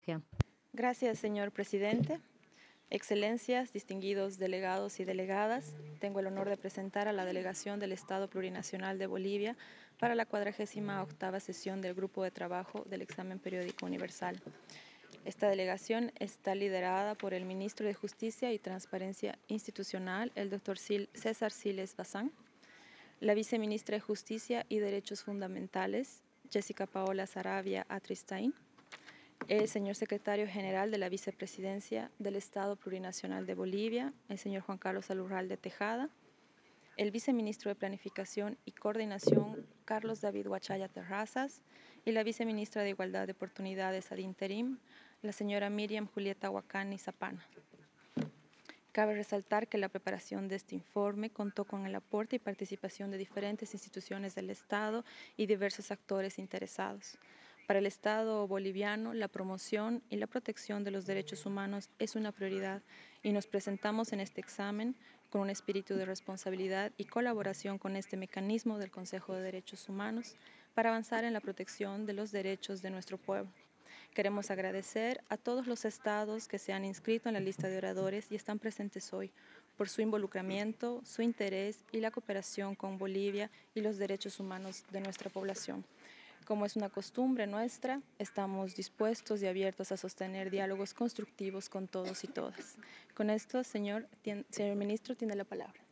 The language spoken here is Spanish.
Ya. Gracias, señor presidente. Excelencias, distinguidos delegados y delegadas, tengo el honor de presentar a la delegación del Estado Plurinacional de Bolivia para la 48ª sesión del Grupo de Trabajo del Examen Periódico Universal. Esta delegación está liderada por el ministro de Justicia y Transparencia Institucional, el doctor César Siles Bazán, la viceministra de Justicia y Derechos Fundamentales, Jessica Paola Saravia Atristain, el señor secretario general de la Vicepresidencia del Estado Plurinacional de Bolivia, el señor Juan Carlos Alurralde Tejada, el viceministro de Planificación y Coordinación, Carlos David Huachaya Terrazas, y la viceministra de Igualdad de Oportunidades ad interim, la señora Miriam Julieta Huacani Zapana. Cabe resaltar que la preparación de este informe contó con el aporte y participación de diferentes instituciones del Estado y diversos actores interesados. Para el Estado boliviano, la promoción y la protección de los derechos humanos es una prioridad y nos presentamos en este examen con un espíritu de responsabilidad y colaboración con este mecanismo del Consejo de Derechos Humanos para avanzar en la protección de los derechos de nuestro pueblo. Queremos agradecer a todos los estados que se han inscrito en la lista de oradores y están presentes hoy por su involucramiento, su interés y la cooperación con Bolivia y los derechos humanos de nuestra población. Como es una costumbre nuestra, estamos dispuestos y abiertos a sostener diálogos constructivos con todos y todas. Con esto, señor ministro, tiene la palabra.